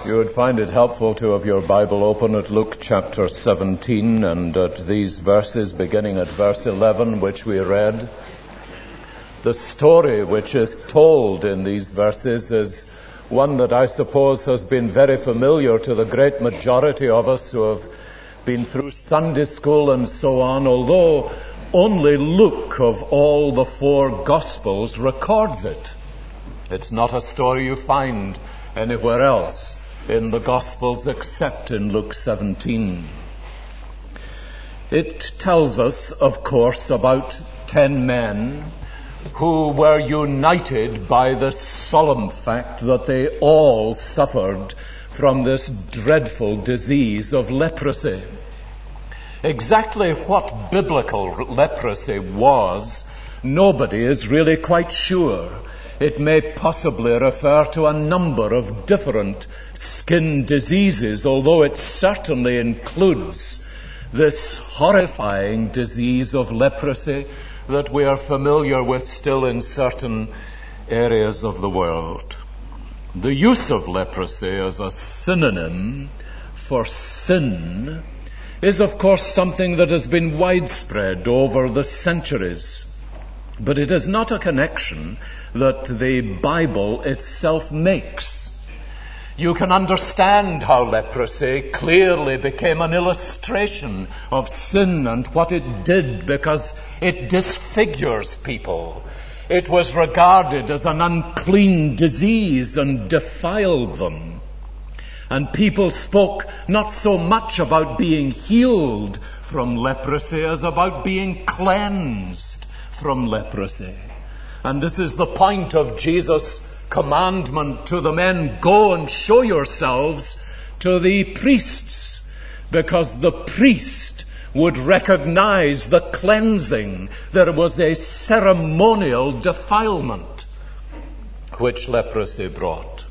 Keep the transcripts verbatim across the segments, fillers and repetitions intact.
You would find it helpful to have your Bible open at Luke chapter seventeen and at these verses beginning at verse eleven, which we read. The story which is told in these verses is one that I suppose has been very familiar to the great majority of us who have been through Sunday school and so on, although only Luke of all the four Gospels records it. It's not a story you find anywhere else in the Gospels except in Luke seventeen. It tells us, of course, about ten men who were united by the solemn fact that they all suffered from this dreadful disease of leprosy. Exactly what biblical leprosy was, nobody is really quite sure. It may possibly refer to a number of different skin diseases, although it certainly includes this horrifying disease of leprosy that we are familiar with still in certain areas of the world. The use of leprosy as a synonym for sin is, of course, something that has been widespread over the centuries. But it is not a connection that the Bible itself makes. You can understand how leprosy clearly became an illustration of sin and what it did because it disfigures people. It was regarded as an unclean disease and defiled them. And people spoke not so much about being healed from leprosy as about being cleansed from leprosy. And this is the point of Jesus' commandment to the men, go and show yourselves to the priests, because the priest would recognize the cleansing. There was a ceremonial defilement which leprosy brought.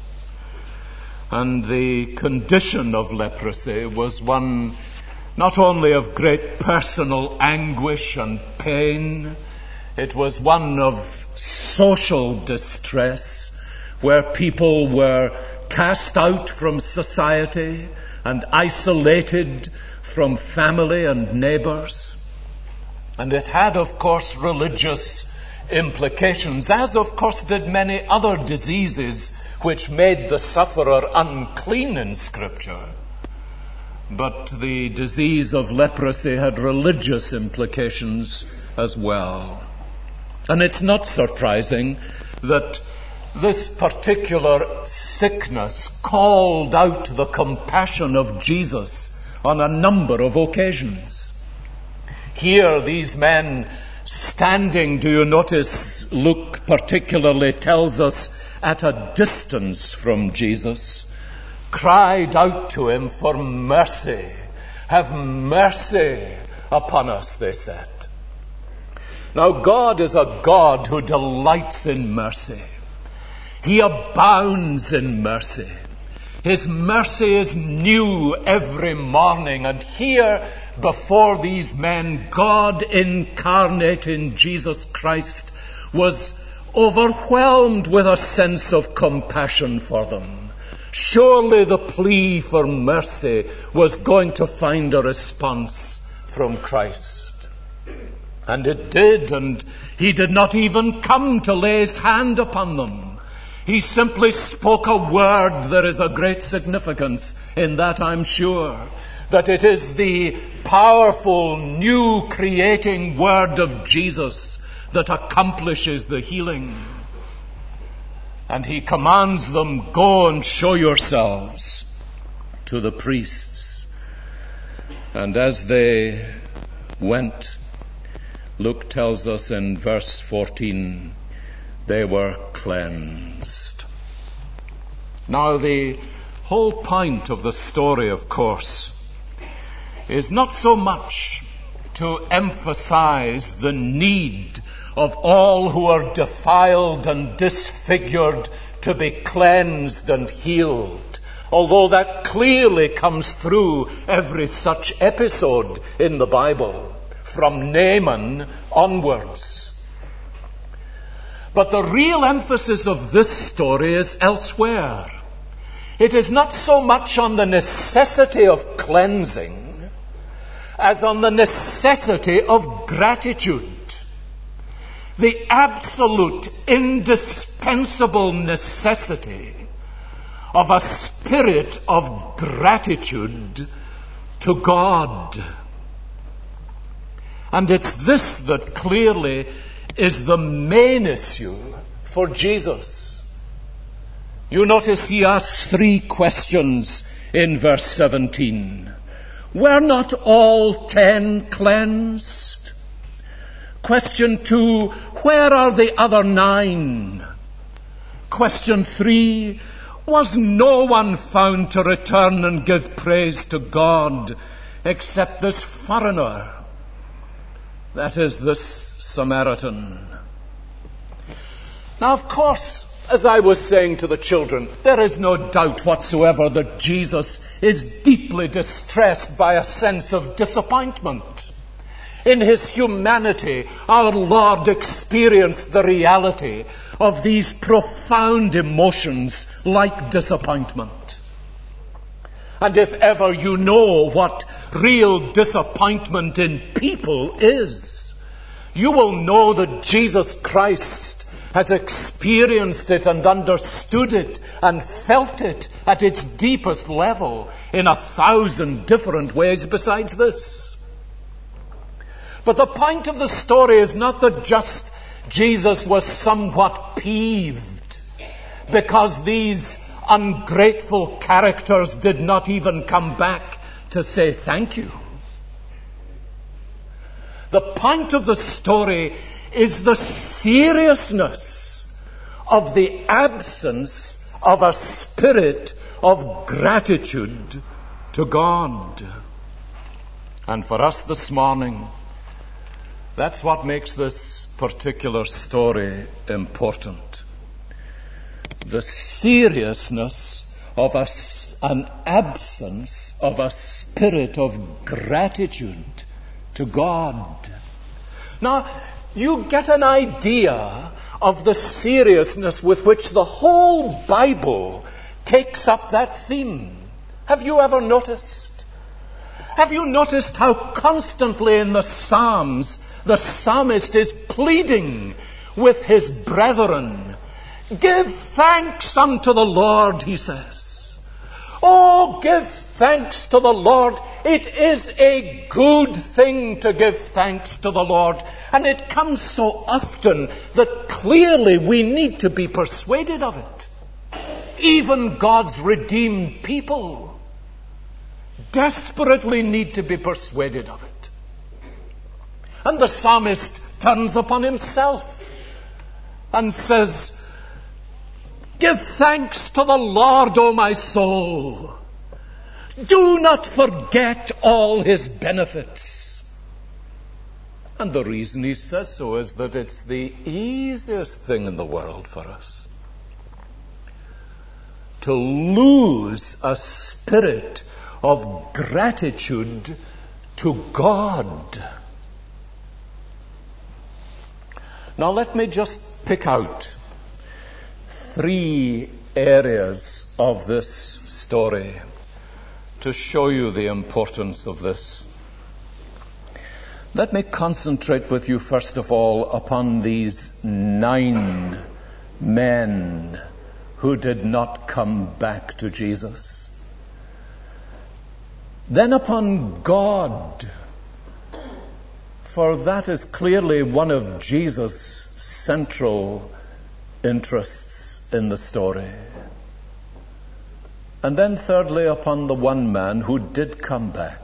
And the condition of leprosy was one not only of great personal anguish and pain, it was one of social distress, where people were cast out from society and isolated from family and neighbors. And it had, of course, religious implications, as of course did many other diseases which made the sufferer unclean in Scripture. But the disease of leprosy had religious implications as well. And it's not surprising that this particular sickness called out the compassion of Jesus on a number of occasions. Here, these men standing, do you notice, Luke particularly tells us, at a distance from Jesus, cried out to him for mercy. Have mercy upon us, they said. Now, God is a God who delights in mercy. He abounds in mercy. His mercy is new every morning. And here, before these men, God incarnate in Jesus Christ was overwhelmed with a sense of compassion for them. Surely the plea for mercy was going to find a response from Christ. And it did, and he did not even come to lay his hand upon them. He simply spoke a word. There is a great significance in that, I'm sure, that it is the powerful, new creating word of Jesus that accomplishes the healing. And he commands them, go and show yourselves to the priests. And as they went, Luke tells us in verse fourteen, they were cleansed. Now, the whole point of the story, of course, is not so much to emphasize the need of all who are defiled and disfigured to be cleansed and healed, although that clearly comes through every such episode in the Bible, from Naaman onwards. But the real emphasis of this story is elsewhere. it is not so much on the necessity of cleansing as on the necessity of gratitude. The absolute, indispensable necessity of a spirit of gratitude to God. And it's this that clearly is the main issue for Jesus. You notice he asks three questions in verse seventeen. Were not all ten cleansed? Question two, where are the other nine? Question three, was no one found to return and give praise to God except this foreigner? That is, this Samaritan. Now, of course, as I was saying to the children, there is no doubt whatsoever that Jesus is deeply distressed by a sense of disappointment. In his humanity, our Lord experienced the reality of these profound emotions like disappointment. And if ever you know what real disappointment in people is, you will know that Jesus Christ has experienced it and understood it and felt it at its deepest level in a thousand different ways besides this. But the point of the story is not that just Jesus was somewhat peeved because these ungrateful characters did not even come back to say thank you. The point of the story is the seriousness of the absence of a spirit of gratitude to God. And for us this morning, that's what makes this particular story important. The seriousness of a, an absence of a spirit of gratitude to God. Now, you get an idea of the seriousness with which the whole Bible takes up that theme. Have you ever noticed? Have you noticed how constantly in the Psalms the psalmist is pleading with his brethren? Give thanks unto the Lord, he says. Oh, give thanks to the Lord. It is a good thing to give thanks to the Lord. And it comes so often that clearly we need to be persuaded of it. Even God's redeemed people desperately need to be persuaded of it. And the psalmist turns upon himself and says, give thanks to the Lord, O my soul. Do not forget all his benefits. And the reason he says so is that it's the easiest thing in the world for us to lose a spirit of gratitude to God. Now let me just pick out three areas of this story to show you the importance of this. Let me concentrate with you first of all upon these nine men who did not come back to Jesus. Then upon God, for that is clearly one of Jesus' central interests in the story. And then thirdly, upon the one man who did come back.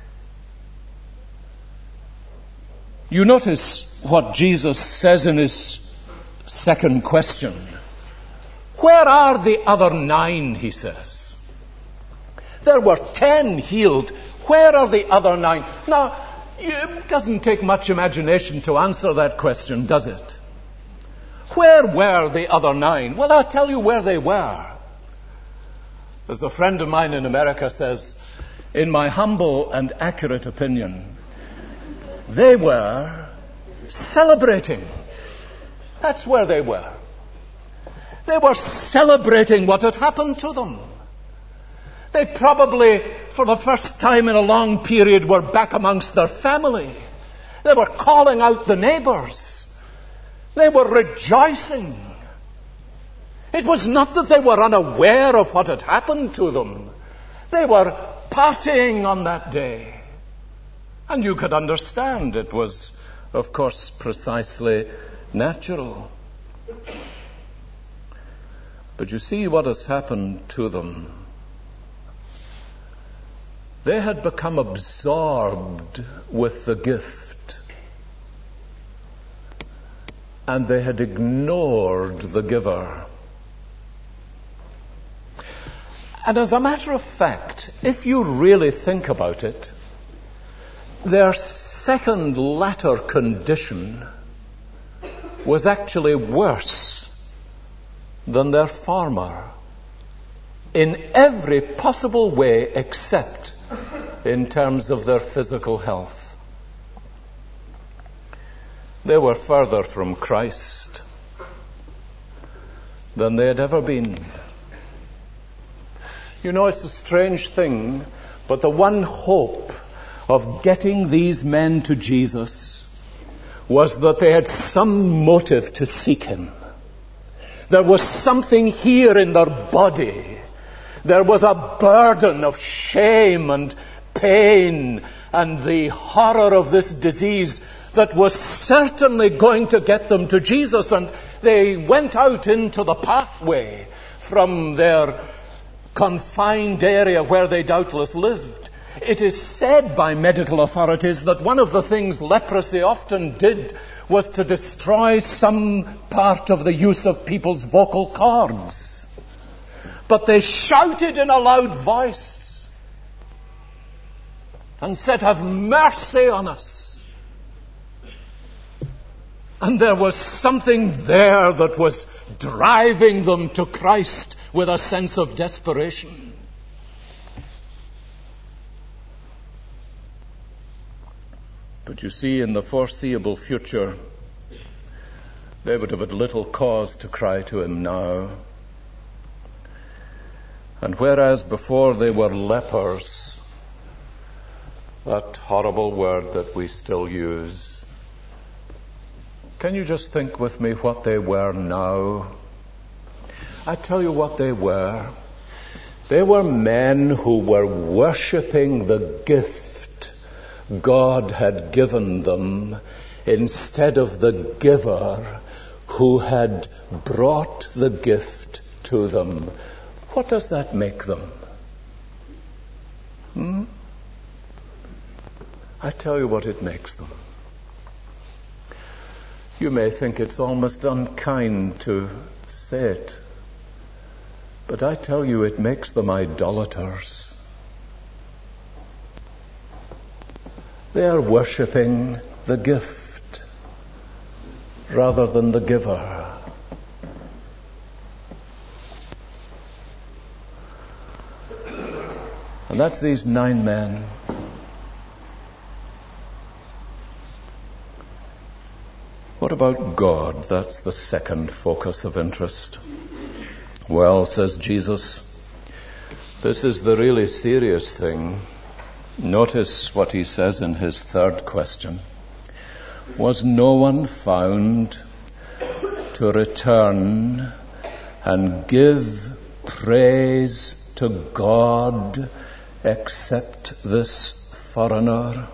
You notice what Jesus says in his second question. Where are the other nine, he says. There were ten healed. Where are the other nine? Now, it doesn't take much imagination to answer that question, does it? Where were the other nine? Well, I'll tell you where they were. As a friend of mine in America says, in my humble and accurate opinion, they were celebrating. That's where they were. They were celebrating what had happened to them. They probably, for the first time in a long period, were back amongst their family. They were calling out the neighbors. They were rejoicing. It was not that they were unaware of what had happened to them. They were partying on that day. And you could understand it was, of course, precisely natural. But you see what has happened to them. They had become absorbed with the gift, and they had ignored the giver. And as a matter of fact, if you really think about it, their second latter condition was actually worse than their former in every possible way except in terms of their physical health. They were further from Christ than they had ever been. You know, it's a strange thing, but the one hope of getting these men to Jesus was that they had some motive to seek him. There was something here in their body. There was a burden of shame and pain and the horror of this disease that was certainly going to get them to Jesus. And they went out into the pathway from their confined area where they doubtless lived. It is said by medical authorities that one of the things leprosy often did was to destroy some part of the use of people's vocal cords. But they shouted in a loud voice and said, "Have mercy on us." And there was something there that was driving them to Christ with a sense of desperation. But you see, in the foreseeable future, they would have had little cause to cry to him now. And whereas before they were lepers, that horrible word that we still use, can you just think with me what they were now? I tell you what they were. They were men who were worshipping the gift God had given them instead of the giver who had brought the gift to them. What does that make them? Hmm? I tell you what it makes them. You may think it's almost unkind to say it, but I tell you it makes them idolaters. They are worshipping the gift rather than the giver. And that's these nine men. What about God? That's the second focus of interest. Well, says Jesus, this is the really serious thing. Notice what he says in his third question. Was no one found to return and give praise to God except this foreigner?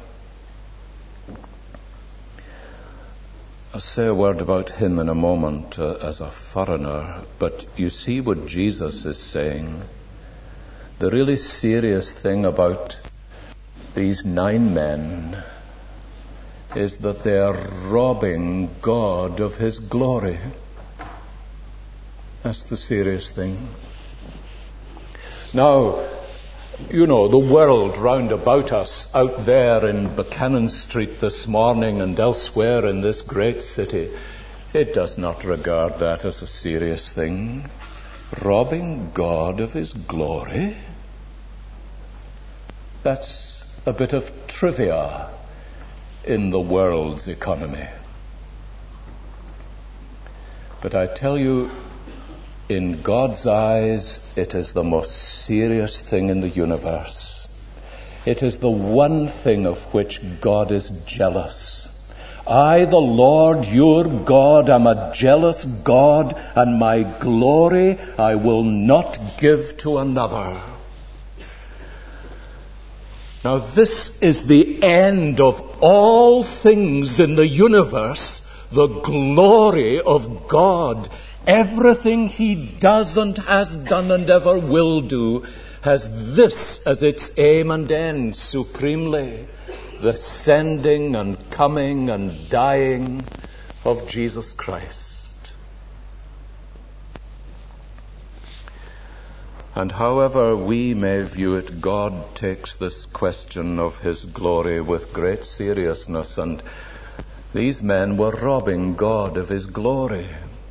I'll say a word about him in a moment uh, as a foreigner, but you see what Jesus is saying. The really serious thing about these nine men is that they are robbing God of his glory. That's the serious thing. Now, you know, the world round about us, out there in Buchanan Street this morning and elsewhere in this great city, it does not regard that as a serious thing. Robbing God of his glory? That's a bit of trivia in the world's economy. But I tell you, in God's eyes, it is the most serious thing in the universe. It is the one thing of which God is jealous. I, the Lord your God, am a jealous God, and my glory I will not give to another. Now this is the end of all things in the universe, the glory of God. Everything he does and has done and ever will do has this as its aim and end supremely: the sending and coming and dying of Jesus Christ. And however we may view it, God takes this question of his glory with great seriousness, and these men were robbing God of his glory.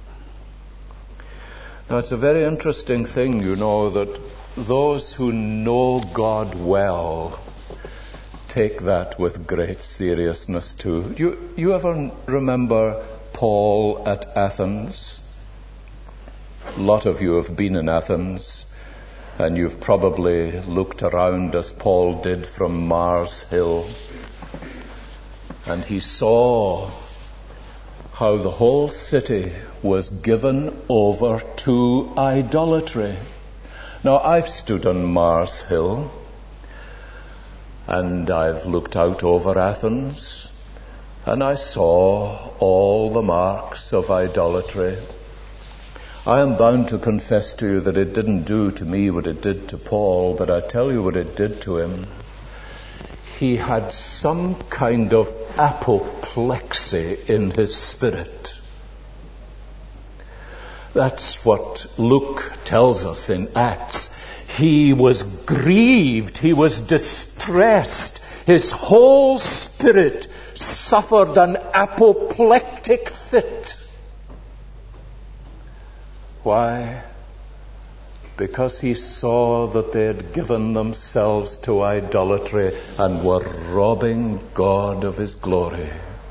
Now, it's a very interesting thing, you know, that those who know God well take that with great seriousness too. You, you ever remember Paul at Athens? A lot of you have been in Athens, and you've probably looked around as Paul did from Mars Hill, and he saw how the whole city was given over to idolatry. Now, I've stood on Mars Hill, and I've looked out over Athens, and I saw all the marks of idolatry. I am bound to confess to you that it didn't do to me what it did to Paul, but I tell you what it did to him. He had some kind of apoplexy in his spirit. That's what Luke tells us in Acts. He was grieved. He was distressed. His whole spirit suffered an apoplectic fit. Why? Because he saw that they had given themselves to idolatry and were robbing God of his glory.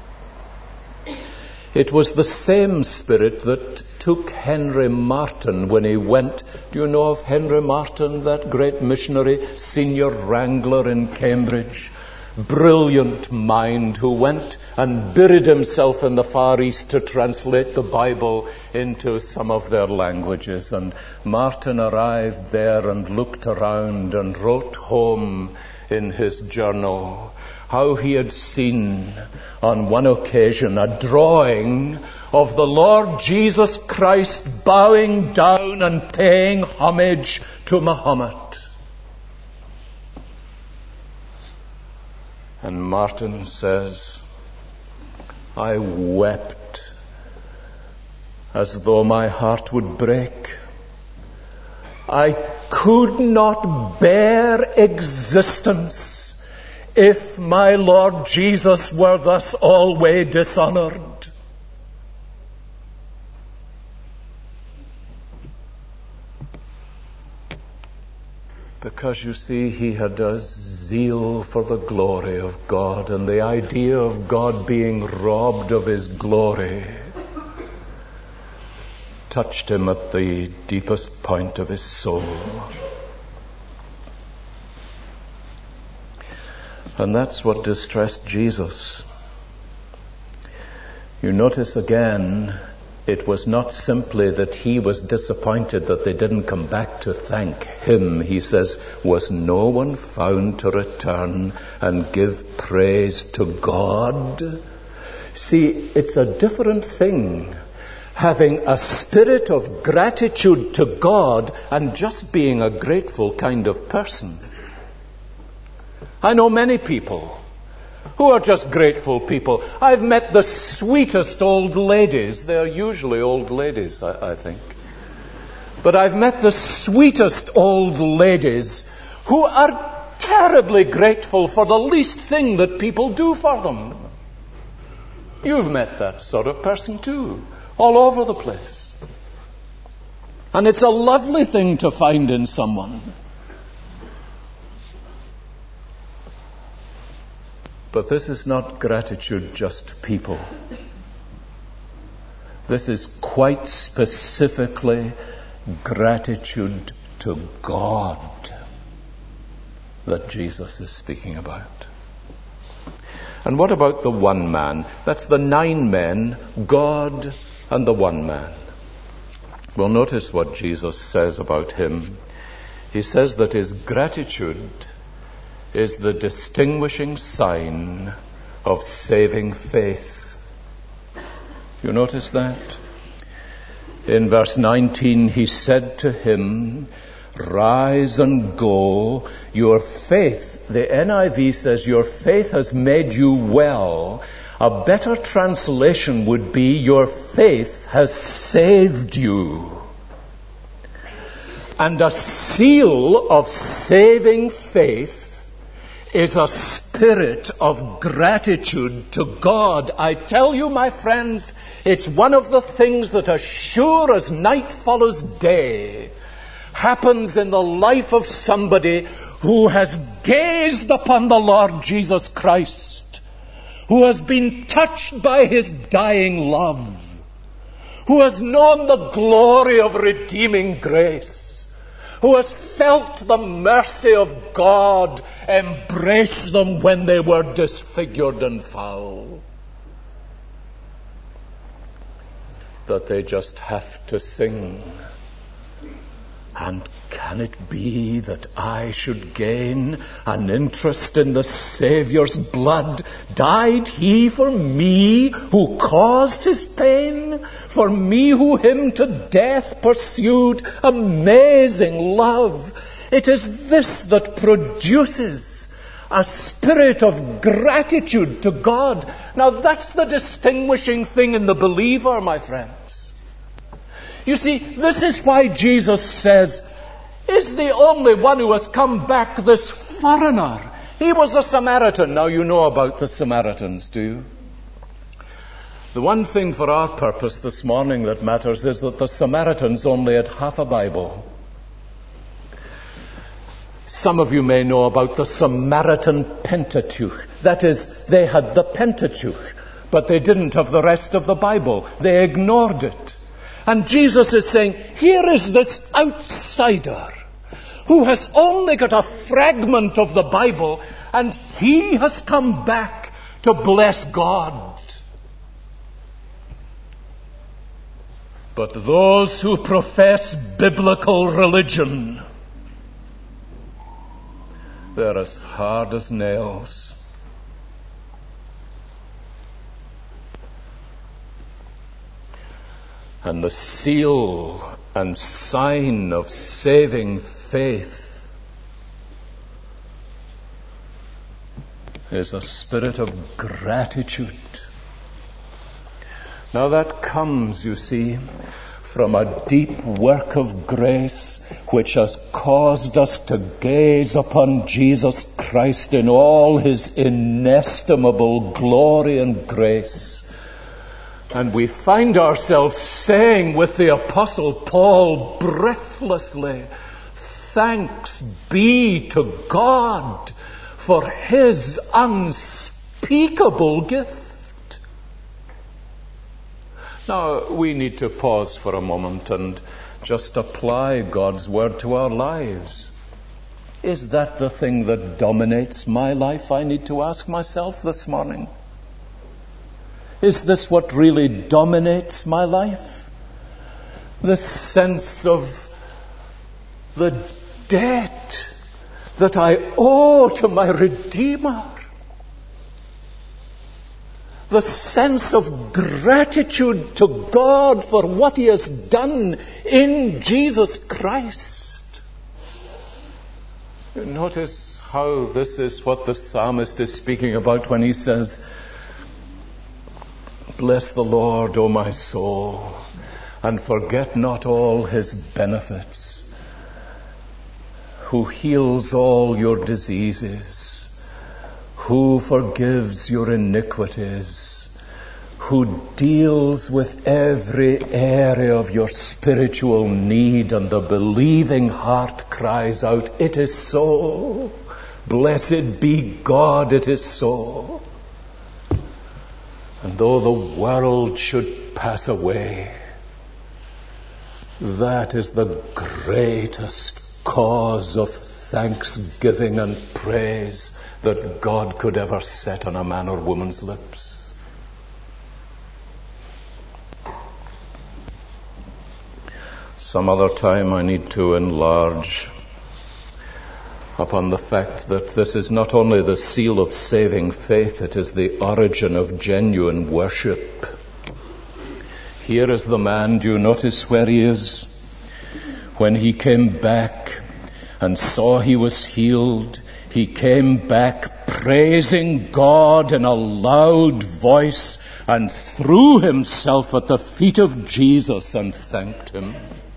It was the same spirit that took Henry Martyn when he went. Do you know of Henry Martyn, that great missionary, senior wrangler in Cambridge? Brilliant mind who went and buried himself in the Far East to translate the Bible into some of their languages. And Martyn arrived there and looked around and wrote home in his journal how he had seen on one occasion a drawing of the Lord Jesus Christ bowing down and paying homage to Muhammad. And Martyn says, I wept as though my heart would break. I could not bear existence if my Lord Jesus were thus always dishonored. Because, you see, he had a zeal for the glory of God, and the idea of God being robbed of his glory touched him at the deepest point of his soul. And that's what distressed Jesus. You notice again, it was not simply that he was disappointed that they didn't come back to thank him. He says, was no one found to return and give praise to God? See, it's a different thing having a spirit of gratitude to God and just being a grateful kind of person. I know many people who are just grateful people. I've met the sweetest old ladies. They're usually old ladies, I, I think. But I've met the sweetest old ladies who are terribly grateful for the least thing that people do for them. You've met that sort of person too, all over the place. And it's a lovely thing to find in someone. But this is not gratitude just to people. This is quite specifically gratitude to God that Jesus is speaking about. And what about the one man? That's the nine men, God and the one man. Well, notice what Jesus says about him. He says that his gratitude is the distinguishing sign of saving faith. You notice that? In verse nineteen, he said to him, "Rise and go. Your faith," the N I V says, "your faith has made you well." A better translation would be, "Your faith has saved you." And a seal of saving faith is a spirit of gratitude to God. I tell you, my friends, it's one of the things that, as sure as night follows day, happens in the life of somebody who has gazed upon the Lord Jesus Christ, who has been touched by his dying love, who has known the glory of redeeming grace, who has felt the mercy of God embrace them when they were disfigured and foul, that they just have to sing, "And can it be that I should gain an interest in the Saviour's blood? Died he for me who caused his pain? For me who him to death pursued? Amazing love!" It is this that produces a spirit of gratitude to God. Now that's the distinguishing thing in the believer, my friends. You see, this is why Jesus says, "Is the only one who has come back this foreigner?" He was a Samaritan. Now you know about the Samaritans, do you? The one thing for our purpose this morning that matters is that the Samaritans only had half a Bible. Some of you may know about the Samaritan Pentateuch. That is, they had the Pentateuch, but they didn't have the rest of the Bible. They ignored it. And Jesus is saying, here is this outsider who has only got a fragment of the Bible, and he has come back to bless God. But those who profess biblical religion, they're as hard as nails. And the seal and sign of saving faith is a spirit of gratitude. Now that comes, you see, from a deep work of grace which has caused us to gaze upon Jesus Christ in all his inestimable glory and grace. And we find ourselves saying with the Apostle Paul breathlessly, "Thanks be to God for his unspeakable gift." Now, we need to pause for a moment and just apply God's word to our lives. Is that the thing that dominates my life? I need to ask myself this morning. Is this what really dominates my life? The sense of the debt that I owe to my Redeemer. The sense of gratitude to God for what he has done in Jesus Christ. You notice how this is what the psalmist is speaking about when he says, "Bless the Lord, O my soul, and forget not all his benefits, who heals all your diseases, who forgives your iniquities, who deals with every area of your spiritual need." And the believing heart cries out, "It is so. Blessed be God, it is so. And though the world should pass away, That is the greatest cause of thanksgiving and praise that God could ever set on a man or woman's lips. Some other time I need to enlarge upon the fact that this is not only the seal of saving faith, it is the origin of genuine worship. Here is the man, do you notice where he is? When he came back and saw he was healed, he came back praising God in a loud voice and threw himself at the feet of Jesus and thanked him.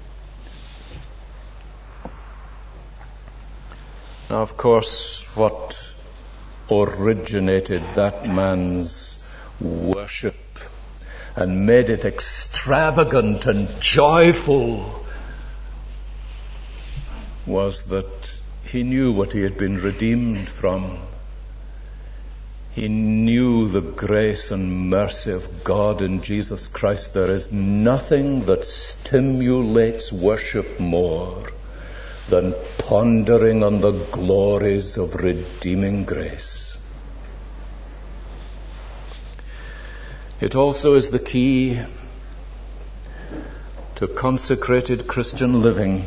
Now, of course, what originated that man's worship and made it extravagant and joyful was that he knew what he had been redeemed from. He knew the grace and mercy of God in Jesus Christ. There is nothing that stimulates worship more than pondering on the glories of redeeming grace. It also is the key to consecrated Christian living.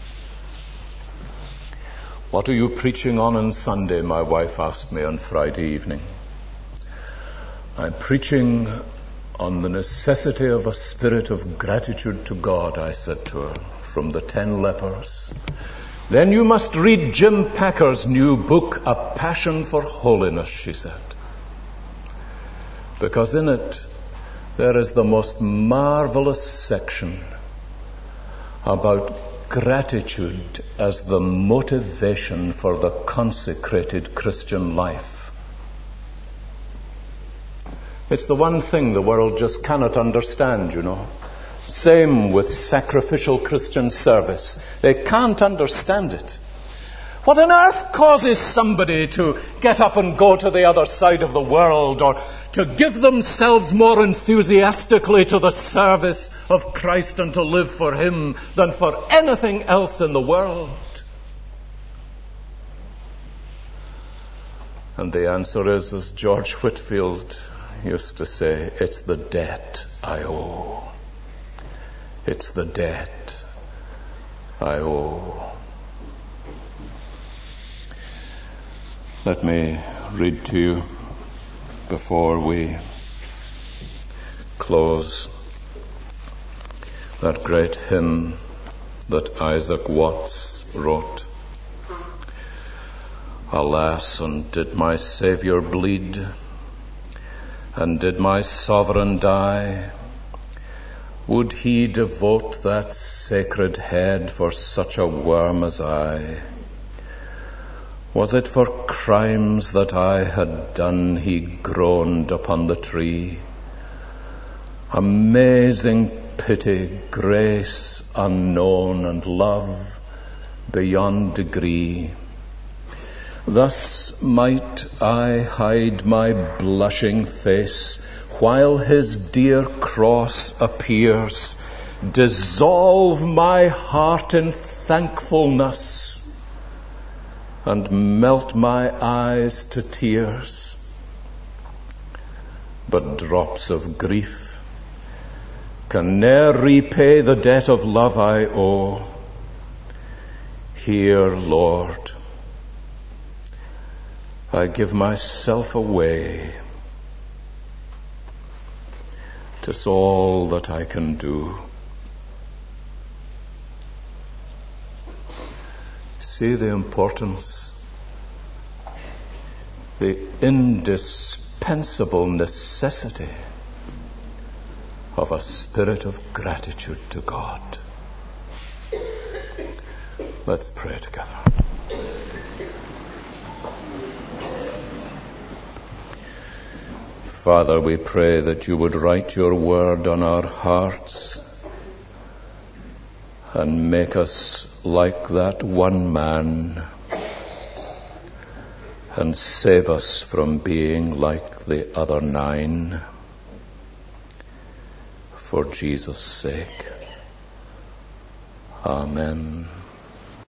What are you preaching on on Sunday? My wife asked me on Friday evening. I'm preaching on the necessity of a spirit of gratitude to God, I said to her, from the ten lepers. Then you must read Jim Packer's new book, A Passion for Holiness, she said. Because in it, there is the most marvelous section about gratitude as the motivation for the consecrated Christian life. It's the one thing the world just cannot understand, you know. Same with sacrificial Christian service. They can't understand it. What on earth causes somebody to get up and go to the other side of the world, or to give themselves more enthusiastically to the service of Christ and to live for Him than for anything else in the world? And the answer is, as George Whitefield used to say, it's the debt I owe. It's the debt I owe. Let me read to you before we close that great hymn that Isaac Watts wrote. Alas, and did my Saviour bleed, and did my Sovereign die, would He devote that sacred head for such a worm as I? Was it for crimes that I had done He groaned upon the tree? Amazing pity, grace unknown, and love beyond degree. Thus might I hide my blushing face while His dear cross appears, dissolve my heart in thankfulness, and melt my eyes to tears. But drops of grief can ne'er repay the debt of love I owe. Here, Lord, I give myself away. 'Tis all that I can do. See the importance, the indispensable necessity of a spirit of gratitude to God. Let's pray together. Father, we pray that you would write your word on our hearts and make us like that one man and save us from being like the other nine. For Jesus' sake. Amen.